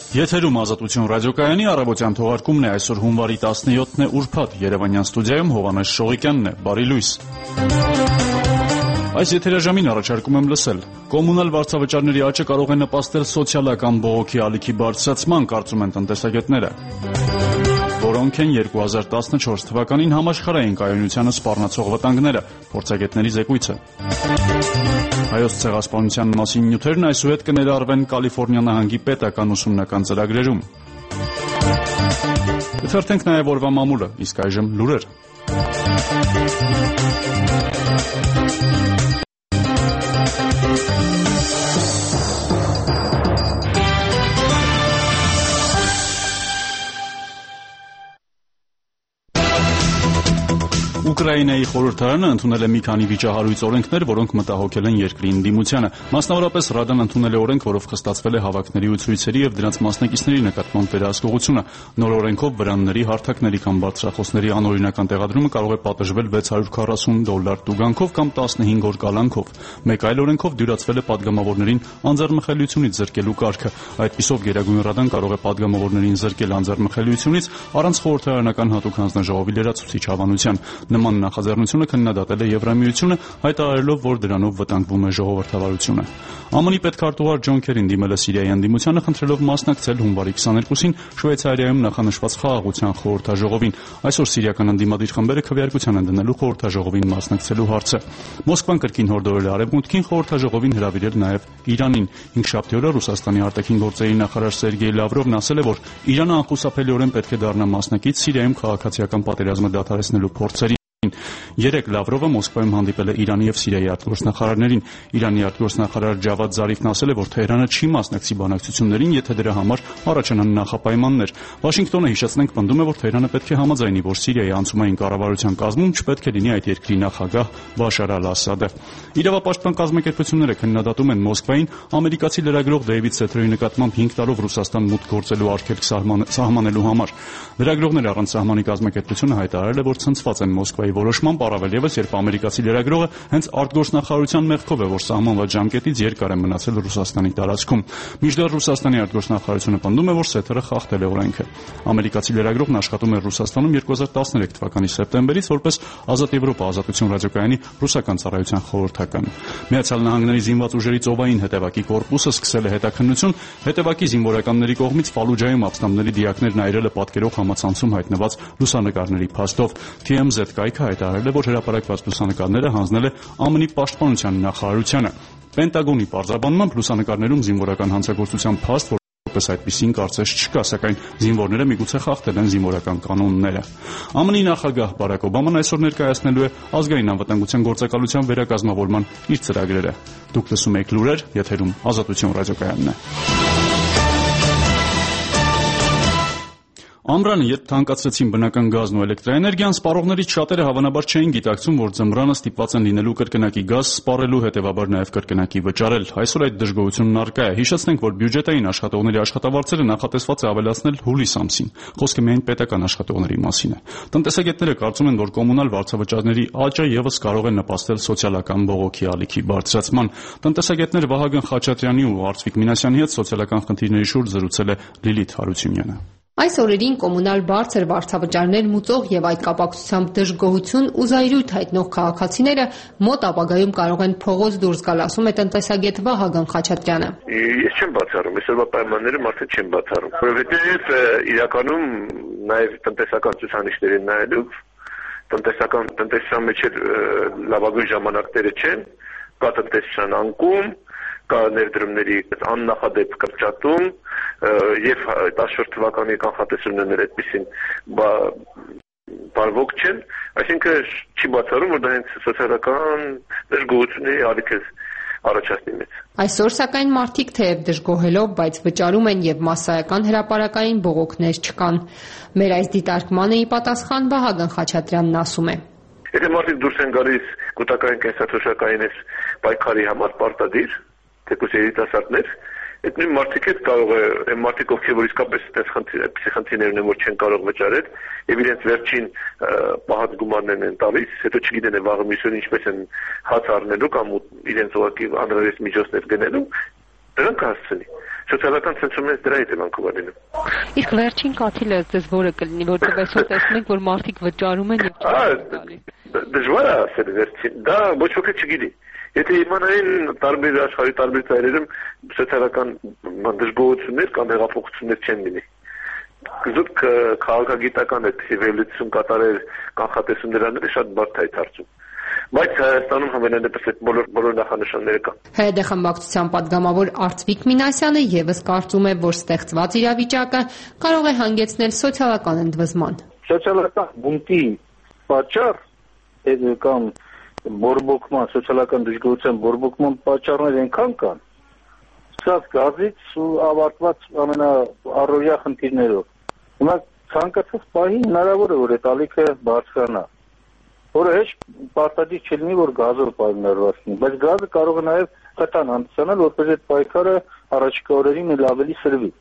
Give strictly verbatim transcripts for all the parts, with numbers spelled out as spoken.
Եթերում Ազատություն ռադիոկայանի առավոտյան թողարկումն է, այսօր հունվարի տասնյոթն է, ուրբաթ, Երևանյան ստուդիայում Հովհաննես Շողիկյանն է, բարի լույս։ Այս եթերաժամին առաջարկում եմ լսել. կոմունալ վարձավճարների աճը կարող է նպաստել սոցիալական բողոքի ալիքի բարձրացման, կարծում են տնտեսագետները։ Որոնք են երկու հազար տասնչորս թվականին համաշխարհային կայունությանը սպառնացող վտանգները, փորձագետների զեկույցը։ Հայոց ցեղասպանության մասին նյութերն այսուհետ կներառվեն Կալիֆոռնիա նահանգի պետական ուսումնական ծրագրերում։ Կթերթենք նաև օրվա մամուլը, իսկ այժմ լուրեր։ Ուկրաինայի խորհրդարանը ընդունել է մի քանի վիճահարույց օրենքներ, որոնք մտահոգել են երկրի ընդդիմությանը։ Մասնավորապես Ռադան ընդունել է օրենք, որով խստացվել է հավաքների ու ցույցերի եւ դրանց մասնակիցների նկատմամբ վերահսկողությունը։ Նոր օրենքով վրանների, հարթակների կամ բարձրախոսների անօրինական տեղադրումը կարող է պատժվել վեց հարյուր քառասուն դոլար տուգանքով կամ տասնհինգ օր կալանքով։ Մեկ այլ օրենքով դյուրացվել է падգամավորներին անձեռմխելիությունից զրկելու կարգը։ Այդպիսով Գերագույն Ռադան կարող է падգամավորներին զրկել անձեռմխելիությունից առանց խորհրդարանական հատուկ հանձնաժողովի լրացուցիչ հավանության։ Նման նախաձեռնությունը քննադատել է Եվրամիությունը, հայտարարելով, որ դրանով վտանգվում է ժողովրդավարությունը։ ԱՄՆ-ի պետքարտուղար Ջոն Քերին դիմել է Սիրիայի ընդդիմությանը, խնդրելով մասնակցել հունվարի քսաներկուսին Շվեյցարիայում նախանշված խաղաղության խորհրդաժողովին։ Այսօր սիրիական ընդդիմադիր խմբերը քվեարկության են դնելու խորհրդաժողովին մասնակցելու հարցը։ Մոսկվան կրկին հորդորել է Արևմուտքին խորհրդաժողովին հրավիրել նաև Իրանին։ Հինգշաբթի օրը Ռուսաստանի արտաքին գործերի նախարար Սերգեյ Լավրովն ասել է, որ Իրանը անխուսափելիորեն պետք է դառնա մասնակից Սիրիայում քաղաքացիական պատերազմը դադարեցնելու փորձերին։ Երեկ Լավրովը Մոսկվայում հանդիպել է Իրանի եւ Սիրիայի արտգործնախարարներին։ Իրանի արտգործնախարար Ջավադ Զարիֆն ասել է, որ Թեհրանը չի մասնակցի բանակցություններին, եթե դրա համար առաջանան նախապայմաններ։ Վաշինգտոնը, հիշեցնենք, պնդում է, որ Թեհրանը պետք է համաձայնի, որ Սիրիայի անցումային կառավարության կազմում չպետք է լինի այդ երկրի նախագահ Բաշար Ալ-Ասադը։ Իրավապաշտպան կազմակերպությունները քննադատում են Մոսկվային ամերիկացի լրագրող Դեյվիդ Սեթրոյի նկատմամբ հինգ տարով Ռուսաստան մուտք գործելու արգելք սահմանելու համար։ Լրագրողներ առանց սահմանի կազմակերպությունը հայտարարել է, որ ցնցված են Մոսկվայի որոշմամբ, առավել ևս, երբ ամերիկացի լրագրողը հենց արտգործնախարարության մեղքով է, որ սահմանված ժամկետից երկար է մնացել Ռուսաստանի տարածքում։ Մինչդեռ Ռուսաստանի արտգործնախարարությունը պնդում է, որ Սեթերը խախտել է օրենքը։ Ամերիկացի լրագրողն աշխատում էր Ռուսաստանում երկու հազար տասներեք թվականի սեպտեմբերից որպես Ազատ Եվրոպա Ազատություն ռադիոկայանի ռուսական ծառայության խորհրդական։ Միացյալ Նահանգների զինված ուժերի ծովային հետևակի կորպուսը սկսել է հետաքննություն հետևակի զինվորականների կողմից Ֆալուջայում ապստամբների դիակներն այրելը պատկերող համացանցում հայտնված լուսանկարների փաստով։ Թի Էմ Զեդ կայքը հայտարարել է, որ հրապարակված լուսանկարները հանձնել է ԱՄՆ-ի պաշտպանության նախարարությանը։ Պենտագոնի պարզաբանմամբ լուսանկարներում զինվորական հանցագործության փաստ, որպես այդպիսին կարծես չկա, սակայն զինվորները միգուցե խախտել են զինվորական կանոնները։ ԱՄՆ-ի նախագահ Բարակ Օբաման այսօր ներկայացնելու է ազգային անվտանգության գործակալության վերակազմավորման իր ծրագրերը։ Դուք լսում եք լուրեր, եթերում Ազատություն ռադիոկայանն է։ Ամռանը, երբ թանկացրեցին բնական գազն ու էլեկտրաէներգիան, սպառողներից շատերը հավանաբար չէին գիտակցում, որ ձմռանը ստիպված են լինելու կրկնակի գազ սպառելու, հետևաբար նաև կրկնակի վճարել։ Այսօր այդ դժգոհությունն առկա է։ Հիշեցնենք, որ բյուջետային աշխատողների աշխատավարձերը նախատեսված է ավելացնել հուլիս ամսին։ Խոսքը միայն պետական աշխատողների մասին է։ Տնտեսագետները կարծում են, որ կոմունալ վարձավճարների աճը ևս կարող է նպաստել սոցիալական բողոքի ալիքի բարձրացման։ Տնտեսագետներ Վահագն Խաչատրյանի ու Արծվիկ Մինասյանի հետ սոցիալական խնդիրների շուրջ զրուցել է Լիլիթ Հարությունյանը։ Այս օրերին կոմունալ բարձր վարձավճարներ մուծող եւ այդ կապակցությամբ դժգոհություն ու զայրույթ հայտնող քաղաքացիները մոտ ապագայում կարող են փողոց դուրս գալ, ասում է տնտեսագետ Վահագն Խաչատրյանը։ Ես չեմ բացառում, այսօրվա պայմանները մարդը չեն բացառում, որովհետեւ իրականում նաեւ տնտեսական ցուցանիշներին նայելով տնտեսական տնտեսության մեջ լավագույն ժամանակները չեն, կա տնտեսության անկում, կա ներդրումների աննախադեպ կրճատում եւ տասնչորս թվականի կանխատեսումներն այդպեսին բարվոք չեն, այսինքն չի բացառում, որ դա հենց սոցիալական դժգոհությունների ալիք է առաջացնի մեծ։ Այսօր սակայն մարդիկ թեև դժգոհելով, բայց վճարում են եւ մասսայական հրապարակային բողոքներ չկան։ Մեր այս դիտարկմանը ի պատասխան Վահագն Խաչատրյանն ասում է. Եթե մարդիկ դուրս են գալիս կൂട്ടակային կենսաթոշակային պայքարի համար պարտադիր, թեկուզ երիտասարդներ, այդ նույն մարդիկ հետ կարող է, այն մարդիկ, ովքեր որ իսկապես այդպես խնդիրներ ունեն, որ չեն կարող վճարել, եւ իրենց վերջին պահած գումարներն են տալիս, հետո չգիտեն է վաղը միսյուն ինչպես են հաց առնելու կամ իրենց ուղղակի անհրաժեշտ միջոցներ գնելու, դրանք հասցնի։ Սոցիալական ցնցումներից դրա հետևանքով է լինում։ Իսկ վերջին կաթիլը ձեզ որը կլինի, որտեղ այսօր տեսնում ենք, որ մարդիկ վճարում են եւ չգիտեն։ Դժվար է ասել վերջին։ Դա ոչ ոք չգիտի։ Եթե իմանային տարբեր աշխարհի տարբեր ծայրերում սոցիալական դժգոհություններ կամ հեղափոխություններ չեն լինի։ Զուտ քաղաքագիտական այդ էվոլյուցիոն կատարել կանխատեսում դրանները շատ բարդ է հարցում։ Բայց Հայաստանում համենայնդեպս այդ բոլոր բոլոր նախանշանները կան։ ՀՅԴ խմբակցության պատգամավոր Արծվիկ Մինասյանը եւս կարծում է, որ ստեղծված իրավիճակը կարող է հանգեցնել սոցիալական ընդվզման։ Սոցիալական բունտի պատճառ կամ բորբոքման, սոցիալական դժգոհության բորբոքման պատճառներ այնքան կան, սկսած գազից ու ավարտված ամենաառօրյա խնդիրներով։ Հիմա ցանկացած պահի հնարավոր է, որ այդ ալիքը բարձրանա, որը հեչ պարտադիր չլինի, որ գազով պայմանավորված լինի, բայց գազը կարող է նաև խթան հանդիսանալ, որպես այդ պայքարը առաջիկա օրերին էլ ավելի սրվի։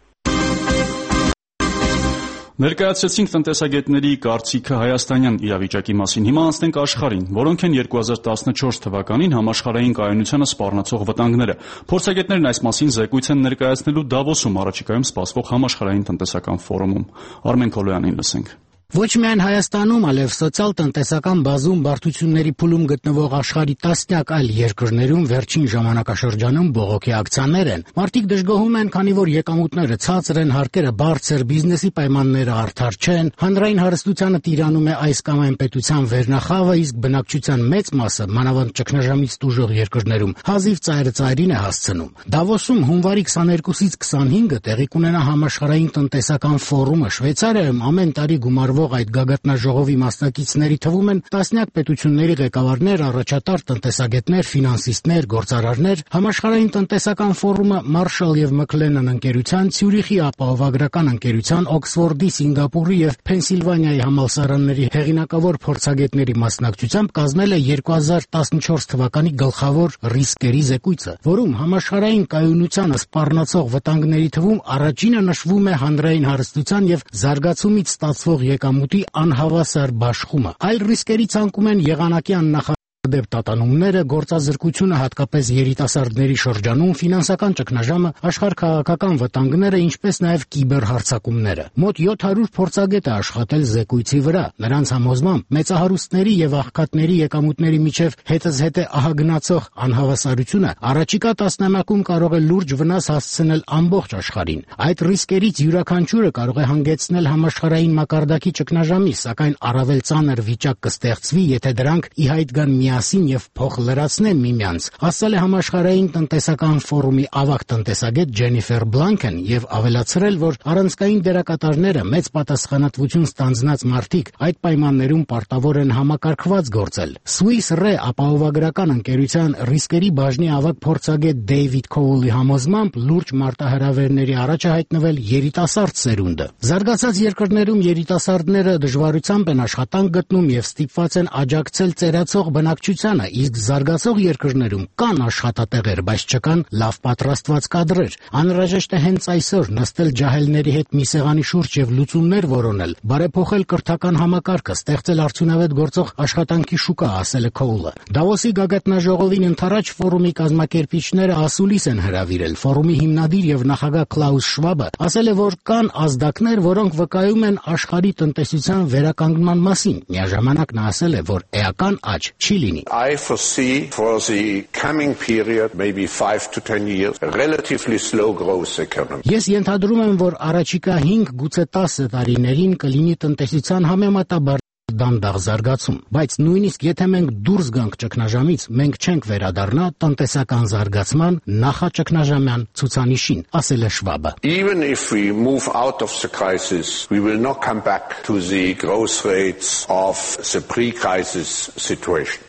Ներկայացրեցինք տնտեսագետների կարծիքը հայաստանյան իրավիճակի մասին։ Հիմա անցնենք աշխարհին, որոնք են երկու հազար տասնչորս թվականին համաշխարհային կայունությանը սպառնացող վտանգները։ Փորձագետներն այս մասին զեկույց են ներկայացնելու Դավոսում առաջիկայում սպասվող համաշխարհային տնտեսական ֆորումում։ Արմեն Քոլոյանին լսենք։ Ոչ միայն Հայաստանում, այլև սոցիալ-տնտեսական բազում բարդությունների փուլում գտնվող աշխարհի տասնյակ այլ երկրներում վերջին ժամանակաշրջանում բողոքի ակցիաներ են։ Մարդիկ դժգոհում են, քանի որ եկամուտները ցածր են, հարկերը բարձր, բիզնեսի պայմանները արդար չեն, հանրային հարստությանը տիրանում է այս կամ այն պետության վերնախավը, իսկ բնակչության մեծ մասը, մանավանդ ճգնաժամից տուժող երկրներում, հազիվ ծայրը ծայրին է հասցնում։ Դավոսում հունվարի քսաներկուսից քսանհինգը տեղի կունենա համաշխարհային տնտեսական ֆորումը։ Շվեյցարիայում ամեն տարի գումարվող այդ գագաթնաժողովի մասնակիցների թվում են տասնյակ պետությունների ղեկավարներ, առաջատար տնտեսագետներ, ֆինանսիստներ, գործարարներ։ Համաշխարհային տնտեսական ֆորումը Marshall եւ McLennan ընկերության, Ցյուրիխի ապահովագրական ընկերության, Օքսֆորդի, Սինգապուրի եւ Փենսիլվանիայի համալսարանների հեղինակավոր փորձագետների մասնակցությամբ կազմել է երկու հազար տասնչորս թվականի գլխավոր ռիսկերի զեկույցը, որում համաշխարհային կայունությանը սպառնացող վտանգների թվում առաջինը նշվում է հանրային հարստության եւ զարգացումից ստացվող եկամուտի անհավասար բաշխումը։ Այլ ռիսկերի ցանկում են եղանակի աննախադեպ տատանումները, գործազրկությունը հատկապես երիտասարդների շրջանում, ֆինանսական ճգնաժամը, աշխարհաքաղաքական վտանգները, ինչպես նաև կիբերհարձակումները։ Մոտ յոթ հարյուր փորձագետ է աշխատել զեկույցի վրա։ Նրանց համոզմամբ մեծահարուստների եւ աղքատների եկամուտների միջև հետզհետե ահագնացող անհավասարությունը առաջիկա տասնամյակում կարող է լուրջ վնաս հասցնել ամբողջ աշխարհին։ Այդ ռիսկերից յուրաքանչյուրը կարող է հանգեցնել համաշխարհային մակարդակի ճգնաժամի, սակայն առավել ծանր վիճակ կստեղծվի, եթե դրանք ի հայտ գան միասին եւ փոխլրացնեն միմյանց, ասել է համաշխարհային տնտեսական ֆորումի ավագ տնտեսագետ Ջենիֆեր Բլանկեն եւ ավելացրել, որ առանցքային դերակատարները մեծ պատասխանատվություն ստանձնած մարդիկ այդ պայմաններում պարտավոր են համակարգված գործել։ Swiss Re ապահովագրական ընկերության ռիսկերի բաժնի ավագ փորձագետ Դեյվիդ Քոուլի համոզմամբ լուրջ մարտահրավերների առաջ է հայտնվել երիտասարդ սերունդը։ Զարգացած երկրներում երիտասարդները դժվարությամբ են աշխատանք գտնում եւ ստիպված են աջակցել ծերացող բնակչությանը, իսկ զարգացող երկրներում կան աշխատատեղեր, բայց չկան լավ պատրաստված կադրեր։ Անհրաժեշտ է հենց այսօր նստել ջահելների հետ մի սեղանի շուրջ եւ լուծումներ որոնել, բարեփոխել կրթական համակարգը, ստեղծել արդյունավետ գործող աշխատանքի շուկա, ասել է Քոուլը։ Դավոսի գագաթնաժողովին ընդառաջ ֆորումի կազմակերպիչները ասուլիս են հրավիրել։ Ֆորումի հիմնադիր եւ նախագահ Klaus Schwab ասել է, որ կան ազդակներ, որոնք վկայում են աշխարհի տնտեսության վերականգնման մասին։ Միաժամանակ նա ասել է, որ էական աճ չի լինի։ I foresee for the coming period, maybe five to ten years, a relatively slow growth economy. Ես ենթադրում եմ, որ առաջիկա հինգ գուցե տասը տարիներին կլինի տնտեսության համեմատաբար դանդաղ զարգացում, բայց նույնիսկ եթե մենք դուրս գանք ճգնաժամից, մենք չենք վերադառնա տնտեսական զարգացման նախաճգնաժամյան ցուցանիշին, ասել է Շվաբը։ Even if we move out of the crisis, we will not come back to the growth rates of the pre-crisis situation.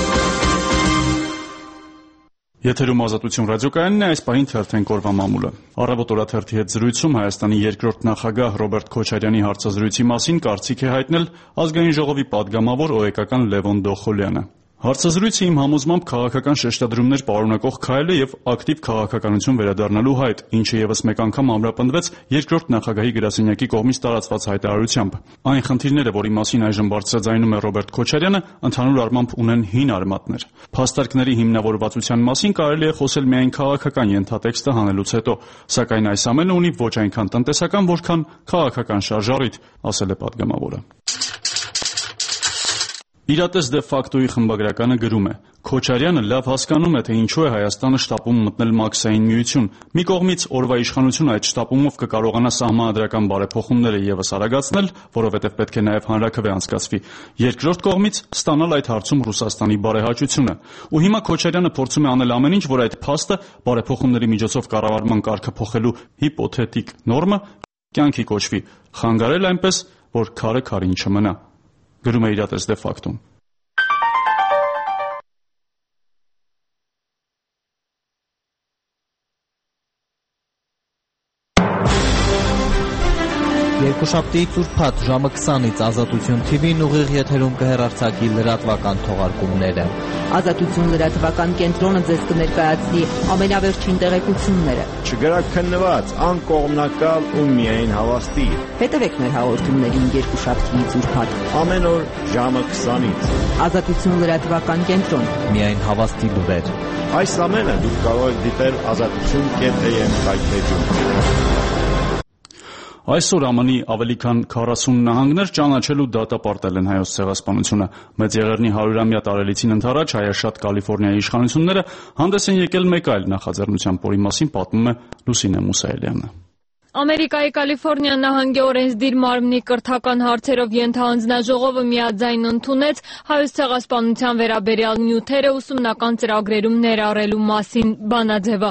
Եթերում Ազատություն ռադիոկայանն է, այս պահին թերթենք օրվա մամուլը։ Առավոտ օրաթերթի հետ զրույցում Հայաստանի երկրորդ նախագահ Ռոբերտ Քոչարյանի հարցազրույցի մասին կարծիք է հայտնել Ազգային ժողովի պատգամավոր օրեկական Լևոն Դոխոլյանը։ Հարցազրույցը իմ համոզմամբ քաղաքական շեշտադրումներ պարունակող քայլ է եւ ակտիվ քաղաքականություն վերադառնալու հայտ, ինչը եւս մեկ անգամ ամրապնդվեց երկրորդ նախագահի գրասենյակի կողմից տարածված հայտարարությամբ։ Այն խնդիրները, որի մասին այժմ բարձրաձայնում է Ռոբերտ Քոչարյանը, ընդհանուր առմամբ ունեն հին արմատներ։ Փաստարկների հիմնավորվածության մասին կարելի է խոսել միայն քաղաքական ենթատեքստը հանելուց հետո, սակայն այս ամենը ունի ոչ այնքան տնտեսական, որքան քաղաքական շարժառիթ, ասել է պատգամավորը։ Իրատես դե ֆակտոյի խմբագրականը գրում է. Քոչարյանը լավ հասկանում է, թե ինչու է Հայաստանը շտապում մտնել Մաքսային միություն։ Մի կողմից օրվա իշխանությունը այդ շտապումով կկարողանա սահմանադրական բարեփոխումները եւս արագացնել, որովհետեւ պետք է նաեւ հանրաքվե անցկացվի։ Երկրորդ կողմից ստանալ այդ հարցում Ռուսաստանի բարեհաճությունը։ Ու հիմա Քոչարյանը փորձում է անել ամեն ինչ, որ այդ փաստը բարեփոխումների միջոցով կառավարման կարգը փոխելու հիպոթետիկ նորմը կյանքի կոչվի, խանգարել այնպես, որ քարը քարին չմնա։ Գրում է իրատես դե ֆակտում։ Երկուշաբթի ծուրփաթ ժամը քսանից Ազատություն թի վին ուղիղ եթերում կհեռարձակի լրատվական թողարկումները։ Ազատություն լրատվական կենտրոնը ձեզ կներկայացնի ամենավերջին տեղեկությունները։ Չգրակ քննված, անկողմնակալ ու միայն հավաստի։ Հետևեք մեր հաղորդումներին երկուշաբթի ծուրփաթ ամեն օր ժամը քսանից։ Ազատություն լրատվական կենտրոն։ Միայն հավաստի լուրեր։ Այս ամենը դուք կարող եք դիտել ազատություն կետ էմ կայքեջում։ Այսօր ԱՄՆ-ի ավելի քան քառասուն նահանգներ ճանաչելու դատապարտել են Հայոց ցեղասպանությունը։ Մեծ Եղեռնի հարյուրամյա տարելիցին ընդառաջ հայաշատ Կալիֆոռնիայի իշխանությունները հանդես են եկել մեկ այլ նախաձեռնությամբ, որի մասին պատմում է Լուսինե Մուսայելյանը։ Ամերիկայի Կալիֆոռնիա նահանգի օրենսդիր մարմնի կրթական հարցերով ենթահանձնաժողովը միաձայն ընդունեց հայոց ցեղասպանության վերաբերյալ նյութերը ուսումնական ծրագրերում ներառելու մասին բանաձևը։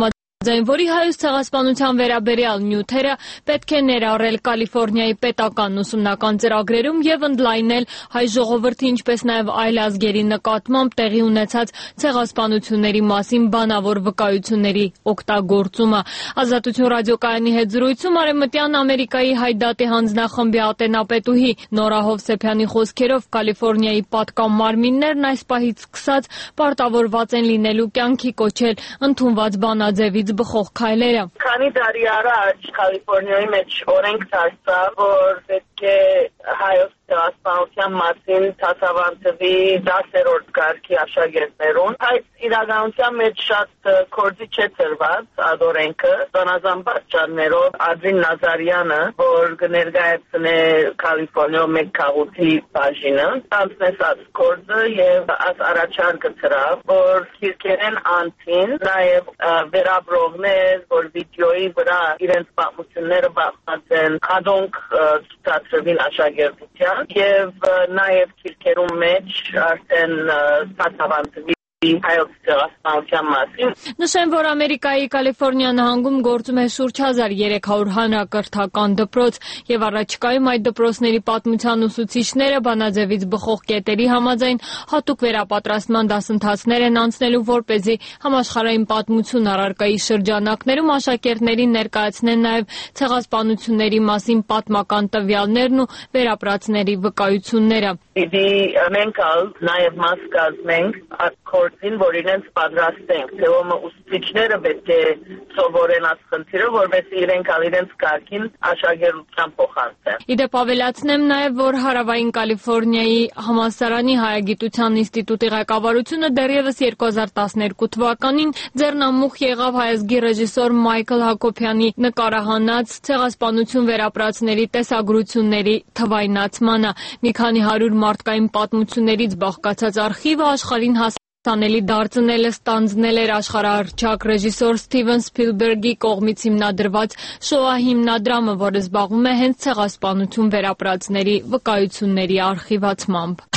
Այն որի հայոց ցեղասպանության վերաբերյալ նյութերը պետք է ներառել Կալիֆոռնիայի պետական ուսումնական ծրագրերում եւ ընդլայնել հայ ժողովրդի, ինչպես նաեւ այլ ազգերի նկատմամբ տեղի ունեցած ցեղասպանությունների մասին բանավոր վկայությունների օգտագործումը։ Ազատություն ռադիոկայանի հետ զրույցում Արևմտյան Ամերիկայի հայ դատի հանձնախմբի ատենապետուհի Նորա Հովսեփյանի խոսքերով Կալիֆոռնիայի պատկան մարմիններն այս պահից սկսած պարտավորված են լինելու կյանքի կոչել ընդունված բանաձևից բխող քայլերը։ Քանի տարի առաջ Կալիֆոռնիայի մեջ օրենք դարձավ, որ պետք է հայոց ցեղասպանության մասին դասավանդվի դասերորդ կարգի աշակերտներուն, բայց իրականության մեջ շատ կորձի չէ ծրված այդ օրենքը, բանազան պատճառներով Ադրին Նազարյանը, որ կներկայացնե Կալիֆոռնիա մեկ քաղուտի բաժինը, անցնես այդ կորձը եւ այս առաջարկը ծրավ, որ քիրքերեն անտին նաեւ վերաբրողներ, որ վիդեոյի վրա իրենց պատմությունները պատմած են, ադոնք ցուցադրվին աշակերտության եւ նաեւ քիրքերում մեջ արդեն ստացավանդվի հայոց ցեղասպանության մասին։ Նշեմ, որ Ամերիկայի Կալիֆոռնիա նահանգում գործում է շուրջ հազար երեք հարյուր հանրակրթական դպրոց եւ առաջիկայում այդ դպրոցների պատմության ուսուցիչները բանաձևից բխող կետերի համաձայն հատուկ վերապատրաստման դասընթացներ են անցնելու, որպեսզի համաշխարհային պատմություն առարկայի շրջանակներում աշակերտներին ներկայացնեն նաեւ ցեղասպանությունների մասին պատմական տվյալներն ու վերապրածների վկայությունները։ Իդի մենք նաեւ մաս կազմենք կորձին, որ իրենց պատրաստենք, թե ոմը ուսուցիչները պետք է սովորեն այս խնդիրը, որովհետեւ իրենք ալ իրենց կարգին աշակերտության փոխանցեն։ Իդեպ ավելացնեմ նաև, որ Հարավային Կալիֆոռնիայի համալսարանի հայագիտության ինստիտուտի ղեկավարությունը դեռևս երկու հազար տասներկու թվականին ձեռնամուխ եղավ հայազգի ռեժիսոր Մայքլ Հակոբյանի նկարահանած ցեղասպանություն վերապրածների տեսագրությունների թվայնացմանը։ Մի քանի հարյուր մարդկային պատմություններից բաղկացած արխիվը աշխարհին հասանելի դարձնելը ստանձնել էր աշխարհահռչակ ռեժիսոր Սթիվեն Սփիլբերգի կողմից հիմնադրված Շոա հիմնադրամը, որը զբաղվում է հենց ցեղասպանություն վերապրածների վկայությունների արխիվացմամբ։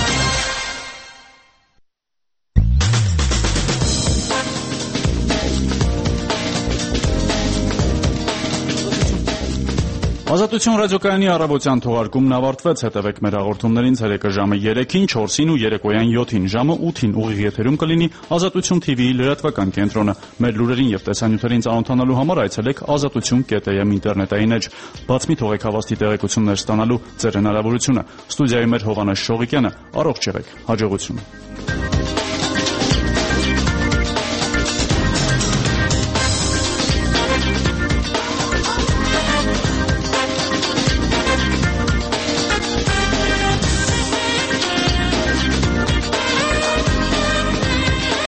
Ազատություն ռադիոկայանի առավոտյան թողարկումն ավարտվեց, հետևեք մեր հաղորդումներին ցերեկը ժամը երեքին, չորսին ու երեկոյան յոթին, ժամը ութին ուղիղ եթերում կլինի Ազատություն թի վիի լրատվական կենտրոնը։ Մեր լուրերին եւ տեսանյութերին ծանոթանալու համար այցելեք ազատություն կետ էմ ինտերնետային էջ։ Բաց մի թողեք հավաստի տեղեկություններ ստանալու ձեր հնարավորությունը։ Ստուդիայում էր Հովանես Շողիկյանը, առողջ եղեք, հաջողություն։ Շաբաթ։